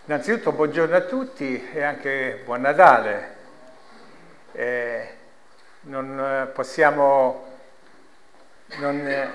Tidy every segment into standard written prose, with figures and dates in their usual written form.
Innanzitutto buongiorno a tutti e anche buon Natale. Non possiamo non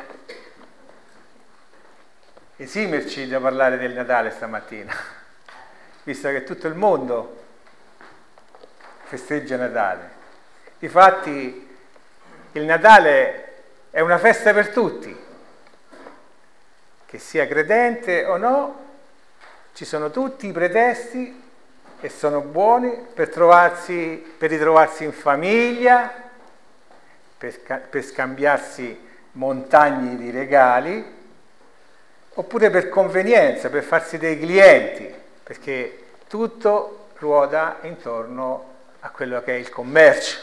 esimerci da parlare del Natale stamattina, visto che tutto il mondo festeggia Natale. Difatti il Natale è una festa per tutti, che sia credente o no. Ci sono tutti i pretesti e sono buoni per ritrovarsi in famiglia, per scambiarsi montagne di regali, oppure per convenienza, per farsi dei clienti, perché tutto ruota intorno a quello che è il commercio.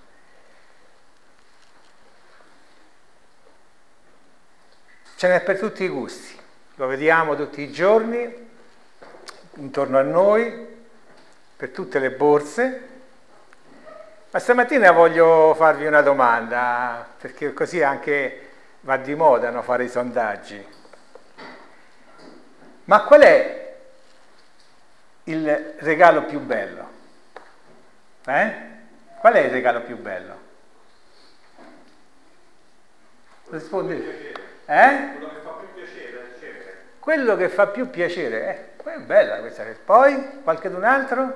Ce n'è per tutti i gusti, lo vediamo tutti i giorni intorno a noi, per tutte le borse. Ma stamattina voglio farvi una domanda, perché così anche va di moda, no, fare i sondaggi. Ma qual è il regalo più bello? Qual è il regalo più bello? Rispondi. Quello che fa più piacere ricevere. Quello che fa più piacere, è bella questa. Poi, qualche d'un altro?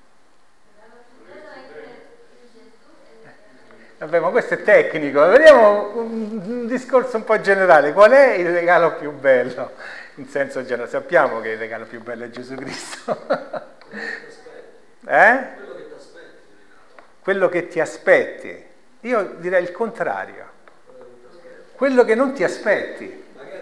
Vabbè, ma questo è tecnico. Vediamo un discorso un po' generale. Qual è il regalo più bello? In senso generale, sappiamo che il regalo più bello è Gesù Cristo. Quello che ti aspetti. Io direi il contrario. Quello che non ti aspetti.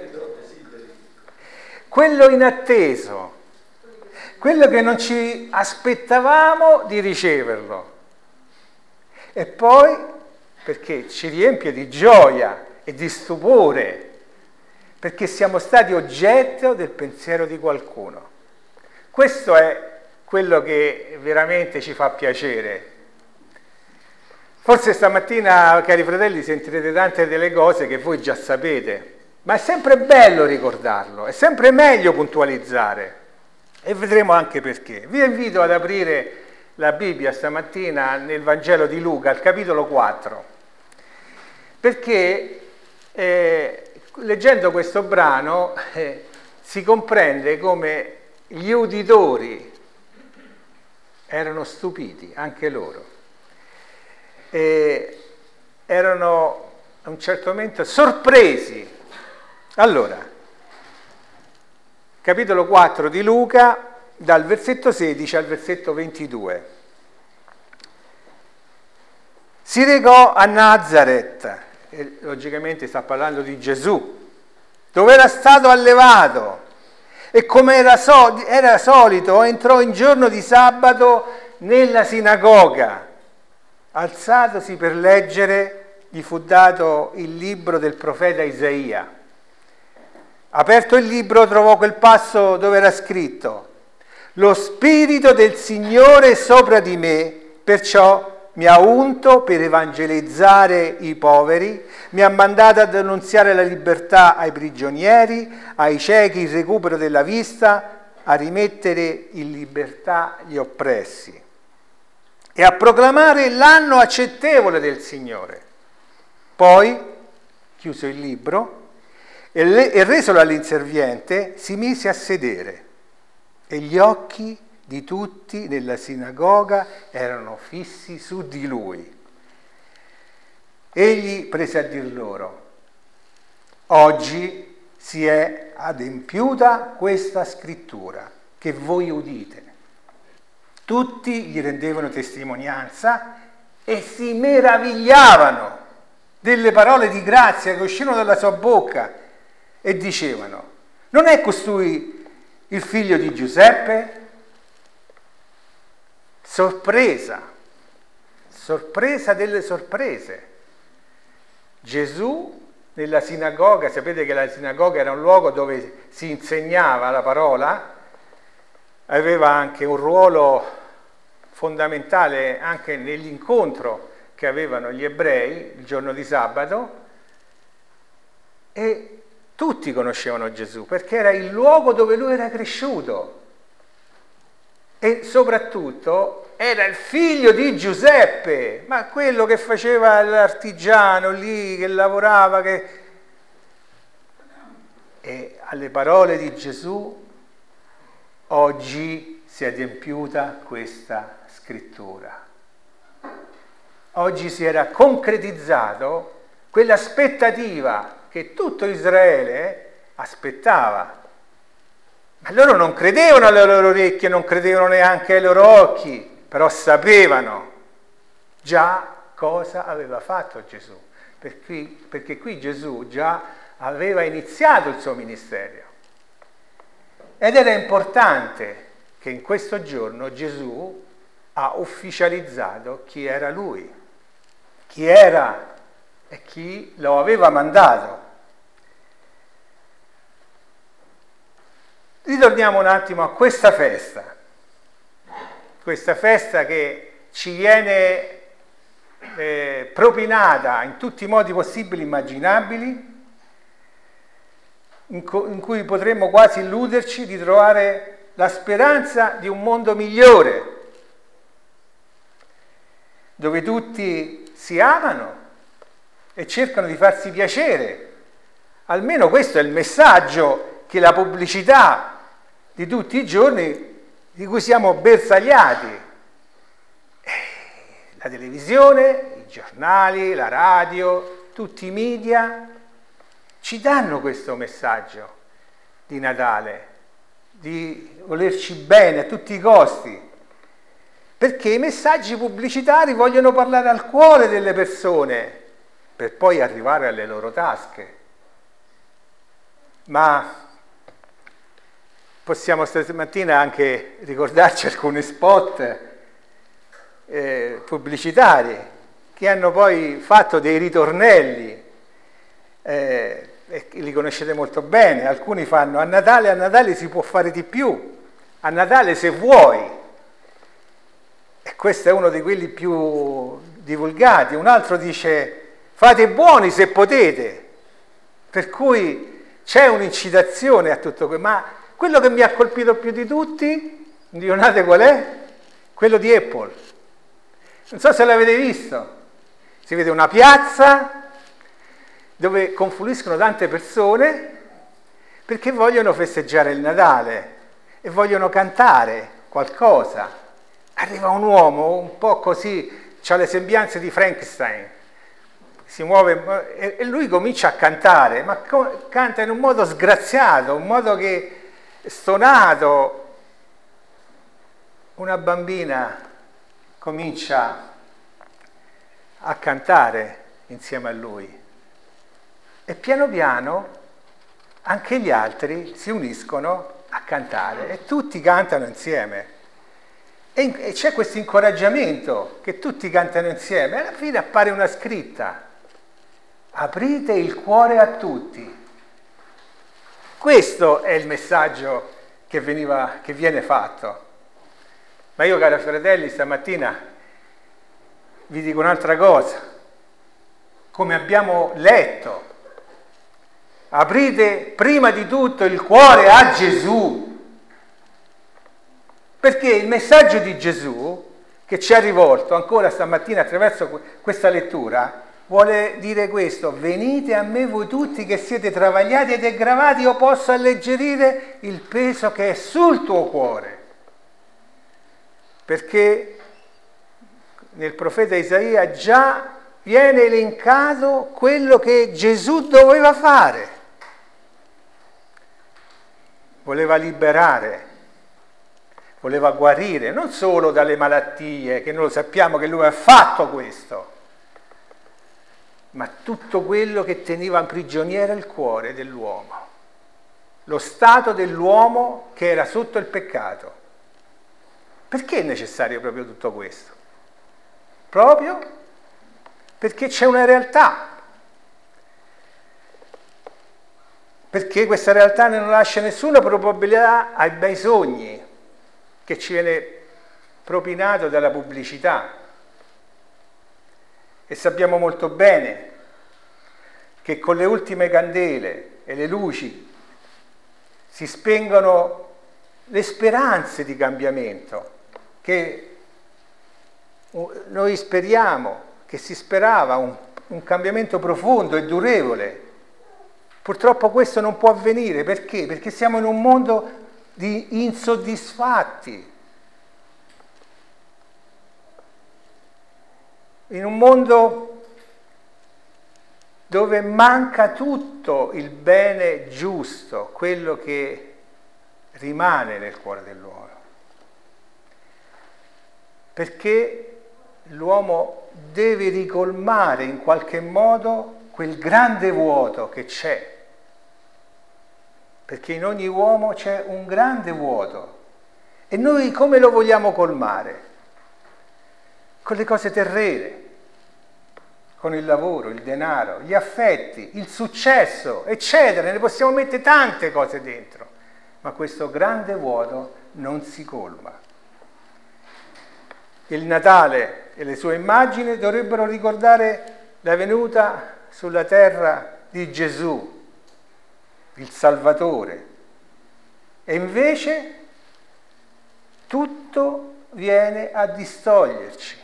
Quello inatteso. Quello che non ci aspettavamo di riceverlo. E poi, perché ci riempie di gioia e di stupore, perché siamo stati oggetto del pensiero di qualcuno. Questo è quello che veramente ci fa piacere. Forse stamattina, cari fratelli, sentirete tante delle cose che voi già sapete, ma è sempre bello ricordarlo, è sempre meglio puntualizzare. E vedremo anche perché. Vi invito ad aprire la Bibbia stamattina nel Vangelo di Luca, al capitolo 4, perché leggendo questo brano si comprende come gli uditori erano stupiti, anche loro. Erano a un certo momento sorpresi. Allora, capitolo 4 di Luca, dal versetto 16 al versetto 22. Si recò a Nazaret, e logicamente sta parlando di Gesù, dove era stato allevato, e come era solito entrò in giorno di sabato nella sinagoga. Alzatosi per leggere, gli fu dato il libro del profeta Isaia. Aperto il libro trovò quel passo dove era scritto: lo Spirito del Signore è sopra di me, perciò mi ha unto per evangelizzare i poveri, mi ha mandato ad annunziare la libertà ai prigionieri, ai ciechi il recupero della vista, a rimettere in libertà gli oppressi e a proclamare l'anno accettevole del Signore. Poi, chiuso il libro e resolo all'inserviente, si mise a sedere. E gli occhi di tutti nella sinagoga erano fissi su di lui. Egli prese a dir loro: oggi si è adempiuta questa scrittura che voi udite. Tutti gli rendevano testimonianza e si meravigliavano delle parole di grazia che uscivano dalla sua bocca e dicevano: non è costui il figlio di Giuseppe? Sorpresa delle sorprese. Gesù nella sinagoga, sapete che la sinagoga era un luogo dove si insegnava la parola, aveva anche un ruolo fondamentale anche nell'incontro che avevano gli ebrei il giorno di sabato, e tutti conoscevano Gesù perché era il luogo dove lui era cresciuto. e soprattutto era il figlio di Giuseppe, ma quello che faceva l'artigiano lì, che lavorava, E alle parole di Gesù oggi si è adempiuta questa scrittura. Oggi si era concretizzato quell'aspettativa che tutto Israele aspettava. Ma loro non credevano alle loro orecchie, non credevano neanche ai loro occhi, però sapevano già cosa aveva fatto Gesù, perché qui Gesù già aveva iniziato il suo ministero. Ed era importante che in questo giorno Gesù ha ufficializzato chi era Lui, chi era e chi lo aveva mandato. Ritorniamo un attimo a questa festa che ci viene propinata in tutti i modi possibili e immaginabili, in cui potremmo quasi illuderci di trovare la speranza di un mondo migliore, dove tutti si amano e cercano di farsi piacere. Almeno questo è il messaggio che la pubblicità di tutti i giorni di cui siamo bersagliati. La televisione, i giornali, la radio, tutti i media ci danno questo messaggio di Natale, di volerci bene a tutti i costi, perché i messaggi pubblicitari vogliono parlare al cuore delle persone per poi arrivare alle loro tasche. Ma possiamo stamattina anche ricordarci alcuni spot pubblicitari che hanno poi fatto dei ritornelli, e li conoscete molto bene. Alcuni fanno: a Natale si può fare di più, a Natale se vuoi, e questo è uno di quelli più divulgati. Un altro dice: fate buoni se potete, per cui c'è un'incitazione a tutto questo. Ma quello che mi ha colpito più di tutti, indovinate qual è? Quello di Apple. Non so se l'avete visto. Si vede una piazza dove confluiscono tante persone perché vogliono festeggiare il Natale e vogliono cantare qualcosa. Arriva un uomo un po' così, ha le sembianze di Frankenstein, si muove e lui comincia a cantare, ma canta in un modo sgraziato, un modo che stonato. Una bambina comincia a cantare insieme a lui e piano piano anche gli altri si uniscono a cantare e tutti cantano insieme. E c'è questo incoraggiamento che tutti cantano insieme. Alla fine appare una scritta: aprite il cuore a tutti. Questo è il messaggio che viene fatto. Ma io, cari fratelli, stamattina vi dico un'altra cosa. Come abbiamo letto, aprite prima di tutto il cuore a Gesù. Perché il messaggio di Gesù che ci ha rivolto ancora stamattina attraverso questa lettura vuole dire questo: venite a me voi tutti che siete travagliati ed aggravati, io posso alleggerire il peso che è sul tuo cuore. Perché nel profeta Isaia già viene elencato quello che Gesù doveva fare. Voleva liberare, voleva guarire, non solo dalle malattie, che noi lo sappiamo che lui ha fatto questo, ma tutto quello che teneva prigioniero il cuore dell'uomo, lo stato dell'uomo che era sotto il peccato. Perché è necessario proprio tutto questo? Proprio perché c'è una realtà, perché questa realtà non lascia nessuna probabilità ai bei sogni che ci viene propinato dalla pubblicità. E sappiamo molto bene che con le ultime candele e le luci si spengono le speranze di cambiamento. che noi speriamo, che si sperava un cambiamento profondo e durevole. Purtroppo questo non può avvenire. Perché? Perché siamo in un mondo di insoddisfatti, in un mondo dove manca tutto il bene giusto, quello che rimane nel cuore dell'uomo. Perché l'uomo deve ricolmare in qualche modo quel grande vuoto che c'è. Perché in ogni uomo c'è un grande vuoto. E noi come lo vogliamo colmare? Con le cose terrene, con il lavoro, il denaro, gli affetti, il successo, eccetera. Ne possiamo mettere tante cose dentro, ma questo grande vuoto non si colma. Il Natale e le sue immagini dovrebbero ricordare la venuta sulla terra di Gesù, il Salvatore. E invece tutto viene a distoglierci.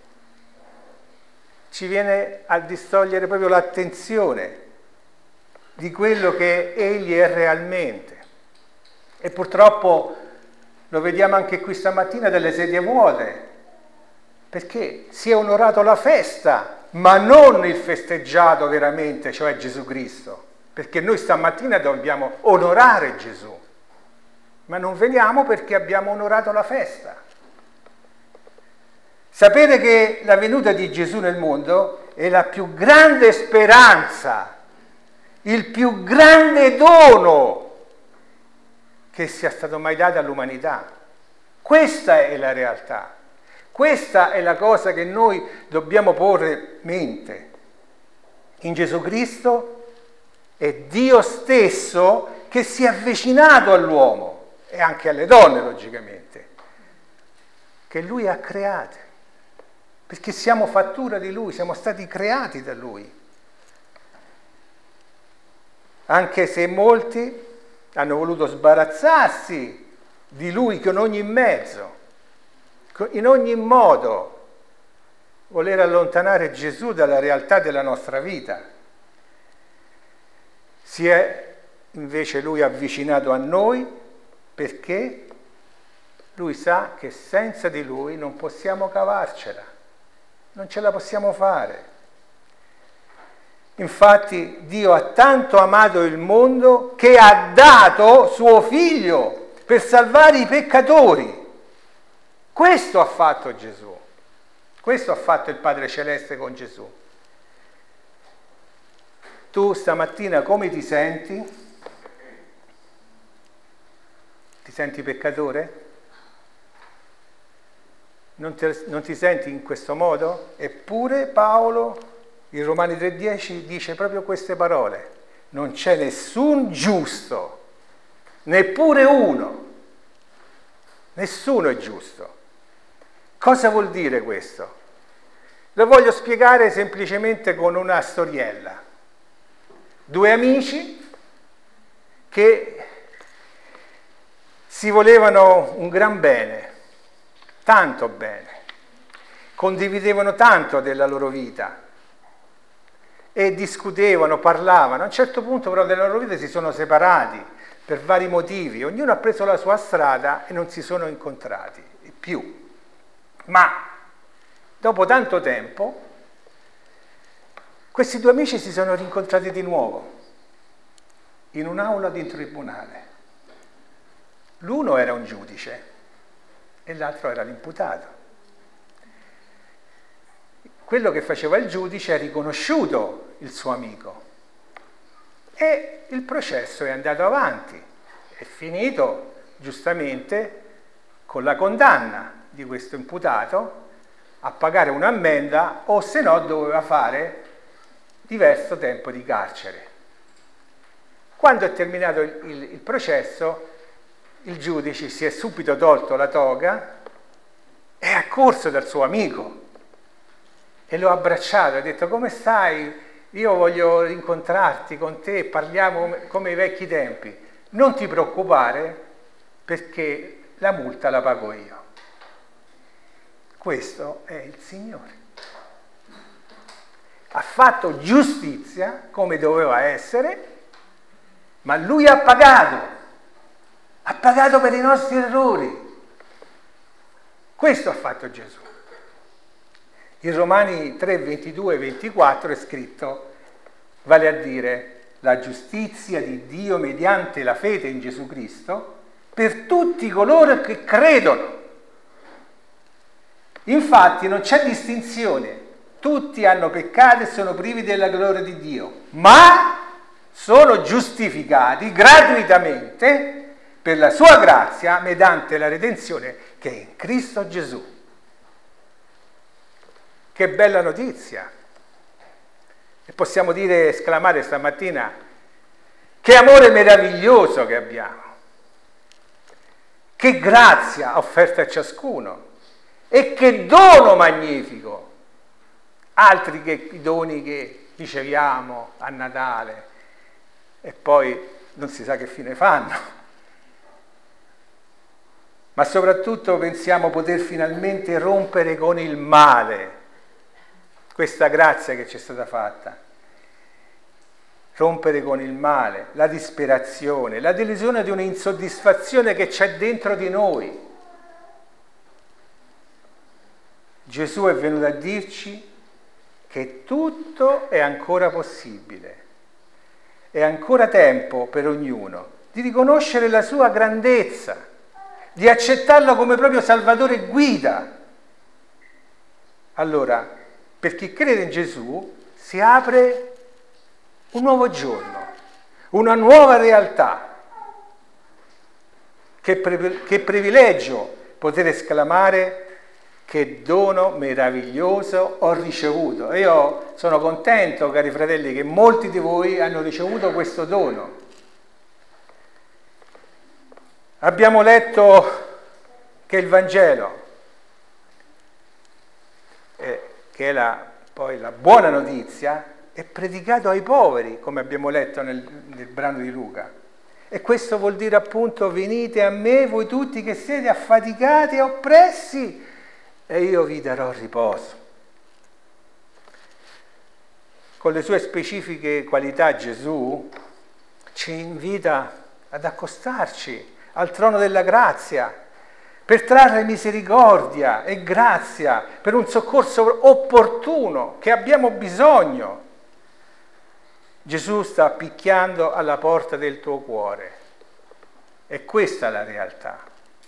Ci viene a distogliere proprio l'attenzione di quello che Egli è realmente. E purtroppo lo vediamo anche qui stamattina delle sedie vuote, perché si è onorato la festa, ma non il festeggiato veramente, cioè Gesù Cristo. Perché noi stamattina dobbiamo onorare Gesù, ma non veniamo perché abbiamo onorato la festa. Sapere che la venuta di Gesù nel mondo è la più grande speranza, il più grande dono che sia stato mai dato all'umanità. Questa è la realtà, questa è la cosa che noi dobbiamo porre in mente. In Gesù Cristo è Dio stesso che si è avvicinato all'uomo e anche alle donne, logicamente, che Lui ha create. Perché siamo fattura di Lui, siamo stati creati da Lui. Anche se molti hanno voluto sbarazzarsi di Lui con ogni mezzo, in ogni modo, voler allontanare Gesù dalla realtà della nostra vita. Si è invece Lui avvicinato a noi perché Lui sa che senza di Lui non possiamo cavarcela. Non ce la possiamo fare. Infatti Dio ha tanto amato il mondo che ha dato suo figlio per salvare i peccatori. Questo ha fatto Gesù. Questo ha fatto il Padre Celeste con Gesù. Tu stamattina come ti senti? Ti senti peccatore? Non ti senti in questo modo? Eppure Paolo, in Romani 3,10, dice proprio queste parole. Non c'è nessun giusto, neppure uno. Nessuno è giusto. Cosa vuol dire questo? Lo voglio spiegare semplicemente con una storiella. Due amici che si volevano un gran bene, tanto bene, condividevano tanto della loro vita e discutevano, parlavano. A un certo punto però della loro vita si sono separati per vari motivi, ognuno ha preso la sua strada e non si sono incontrati più. Ma dopo tanto tempo questi due amici si sono rincontrati di nuovo in un'aula di un tribunale. L'uno era un giudice e l'altro era l'imputato. Quello che faceva il giudice ha riconosciuto il suo amico e il processo è andato avanti, è finito giustamente con la condanna di questo imputato a pagare un'ammenda o se no doveva fare diverso tempo di carcere. Quando è terminato il processo, il giudice si è subito tolto la toga e è accorso dal suo amico e lo ha abbracciato, ha detto: come stai? Io voglio rincontrarti con te, parliamo come ai vecchi tempi. Non ti preoccupare perché la multa la pago io. Questo è il Signore. Ha fatto giustizia come doveva essere, ma Lui ha pagato per i nostri errori. Questo ha fatto Gesù. In Romani 3, 22 e 24 è scritto, vale a dire, la giustizia di Dio mediante la fede in Gesù Cristo per tutti coloro che credono. Infatti non c'è distinzione, tutti hanno peccato e sono privi della gloria di Dio, ma sono giustificati gratuitamente per la sua grazia mediante la redenzione che è in Cristo Gesù. Che bella notizia! E possiamo dire, esclamare stamattina, che amore meraviglioso che abbiamo, che grazia offerta a ciascuno e che dono magnifico, altri che i doni che riceviamo a Natale e poi non si sa che fine fanno. Ma soprattutto pensiamo poter finalmente rompere con il male, questa grazia che ci è stata fatta. Rompere con il male, la disperazione, la delusione di un'insoddisfazione che c'è dentro di noi. Gesù è venuto a dirci che tutto è ancora possibile. È ancora tempo per ognuno di riconoscere la sua grandezza, di accettarlo come proprio Salvatore e guida. Allora, per chi crede in Gesù si apre un nuovo giorno, una nuova realtà. Che privilegio poter esclamare che dono meraviglioso ho ricevuto. E io sono contento, cari fratelli, che molti di voi hanno ricevuto questo dono. Abbiamo letto che il Vangelo, che è poi la buona notizia, è predicato ai poveri, come abbiamo letto nel brano di Luca. E questo vuol dire appunto: venite a me voi tutti che siete affaticati e oppressi, e io vi darò riposo. Con le sue specifiche qualità Gesù ci invita ad accostarci al trono della grazia per trarre misericordia e grazia per un soccorso opportuno che abbiamo bisogno. Gesù sta picchiando alla porta del tuo cuore. E questa è la realtà.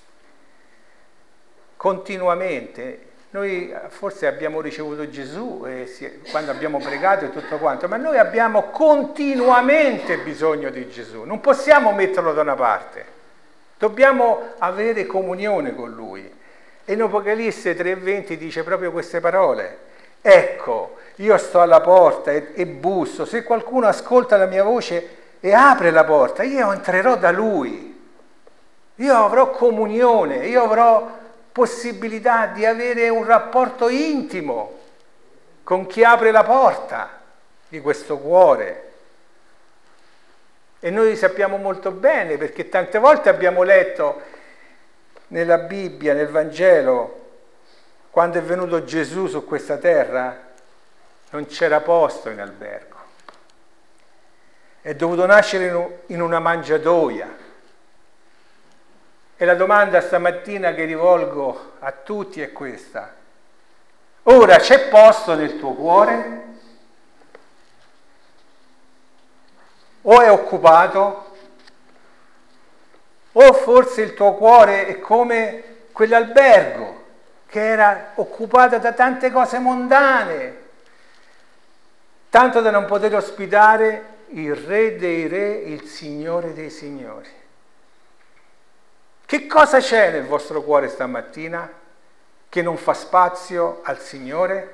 Continuamente, noi forse abbiamo ricevuto Gesù quando abbiamo pregato e tutto quanto, ma noi abbiamo continuamente bisogno di Gesù, non possiamo metterlo da una parte, dobbiamo avere comunione con Lui. E in Apocalisse 3,20 dice proprio queste parole: ecco, io sto alla porta e busso, se qualcuno ascolta la mia voce e apre la porta, io entrerò da Lui, io avrò comunione, io avrò possibilità di avere un rapporto intimo con chi apre la porta di questo cuore. E noi sappiamo molto bene, perché tante volte abbiamo letto nella Bibbia, nel Vangelo, quando è venuto Gesù su questa terra non c'era posto in albergo, è dovuto nascere in una mangiatoia. E la domanda stamattina che rivolgo a tutti è questa: ora c'è posto nel tuo cuore? O è occupato? O forse il tuo cuore è come quell'albergo che era occupato da tante cose mondane, tanto da non poter ospitare il Re dei Re, il Signore dei Signori. Che cosa c'è nel vostro cuore stamattina che non fa spazio al Signore?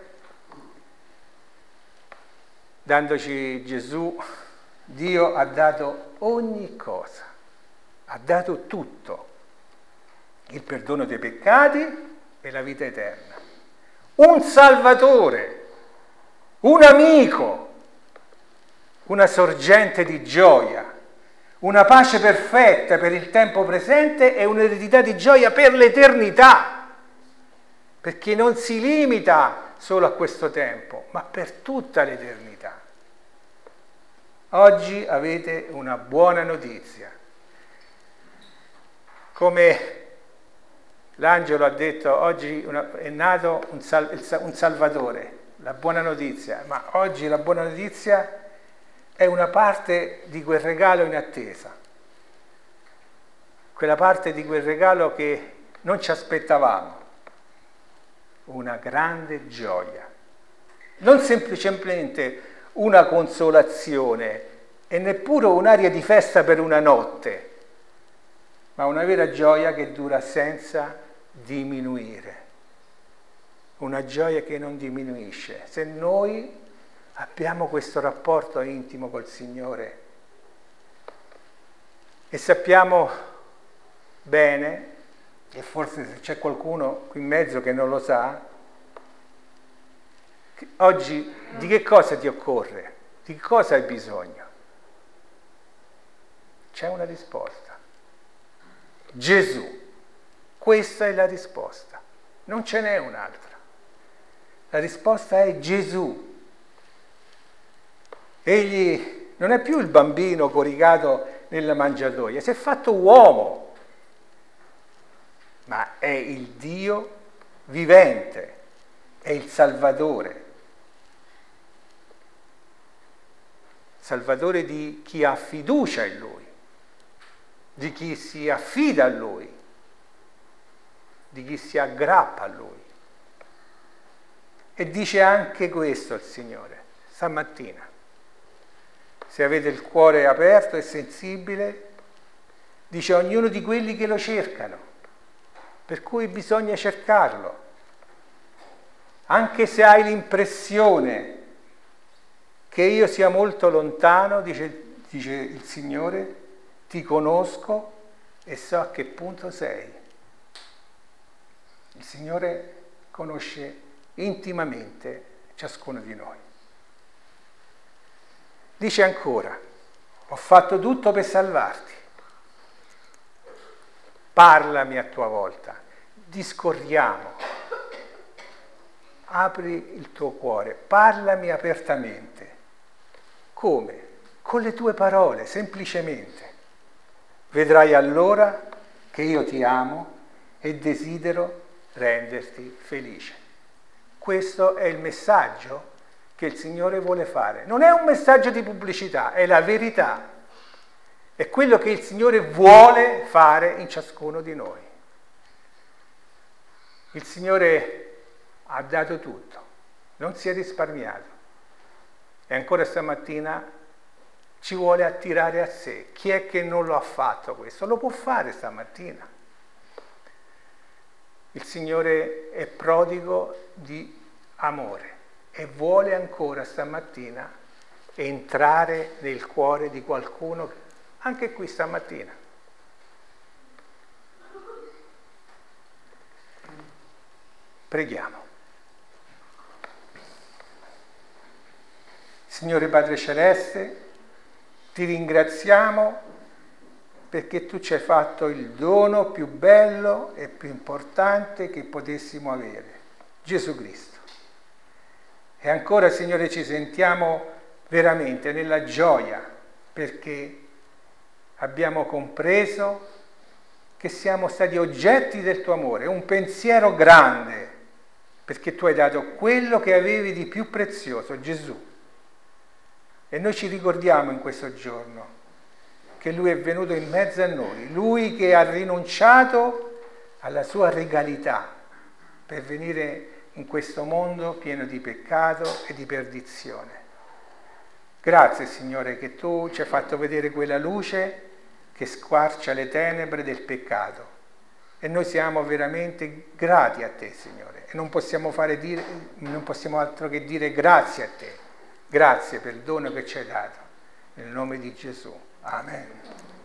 Dandoci Gesù, Dio ha dato ogni cosa, ha dato tutto, il perdono dei peccati e la vita eterna, un Salvatore, un amico, una sorgente di gioia, una pace perfetta per il tempo presente e un'eredità di gioia per l'eternità. perché non si limita solo a questo tempo, ma per tutta l'eternità. Oggi avete una buona notizia. Come l'angelo ha detto, oggi è nato un Salvatore, la buona notizia, ma oggi la buona notizia è una parte di quel regalo in attesa, quella parte di quel regalo che non ci aspettavamo, una grande gioia, non semplicemente una consolazione e neppure un'aria di festa per una notte, ma una vera gioia che dura senza diminuire, una gioia che non diminuisce. Se noi abbiamo questo rapporto intimo col Signore e sappiamo bene, e forse se c'è qualcuno qui in mezzo che non lo sa, che oggi di che cosa ti occorre? Di che cosa hai bisogno? C'è una risposta. Gesù. Questa è la risposta. Non ce n'è un'altra. La risposta è Gesù. Egli non è più il bambino coricato nella mangiatoia, si è fatto uomo, ma è il Dio vivente, è il Salvatore. Salvatore di chi ha fiducia in Lui, di chi si affida a Lui, di chi si aggrappa a Lui. E dice anche questo il Signore, stamattina. Se avete il cuore aperto e sensibile, dice a ognuno di quelli che lo cercano, per cui bisogna cercarlo. Anche se hai l'impressione che io sia molto lontano, dice il Signore, ti conosco e so a che punto sei. Il Signore conosce intimamente ciascuno di noi. Dice ancora, ho fatto tutto per salvarti. Parlami a tua volta, discorriamo, apri il tuo cuore, parlami apertamente. Come? Con le tue parole, semplicemente. Vedrai allora che io ti amo e desidero renderti felice. Questo è il messaggio che il Signore vuole fare. Non è un messaggio di pubblicità, è la verità. È quello che il Signore vuole fare in ciascuno di noi. Il Signore ha dato tutto, non si è risparmiato. E ancora stamattina ci vuole attirare a sé. Chi è che non lo ha fatto questo? Lo può fare stamattina. Il Signore è prodigo di amore e vuole ancora stamattina entrare nel cuore di qualcuno, anche qui stamattina. Preghiamo. Signore Padre Celeste, ti ringraziamo perché tu ci hai fatto il dono più bello e più importante che potessimo avere, Gesù Cristo. E ancora, Signore, ci sentiamo veramente nella gioia perché abbiamo compreso che siamo stati oggetti del tuo amore, un pensiero grande, perché tu hai dato quello che avevi di più prezioso, Gesù. E noi ci ricordiamo in questo giorno che Lui è venuto in mezzo a noi, Lui che ha rinunciato alla sua regalità per venire in questo mondo pieno di peccato e di perdizione. Grazie, Signore, che tu ci hai fatto vedere quella luce che squarcia le tenebre del peccato. E noi siamo veramente grati a te, Signore, e non possiamo altro che dire grazie a te. Grazie per il dono che ci hai dato. Nel nome di Gesù. Amen.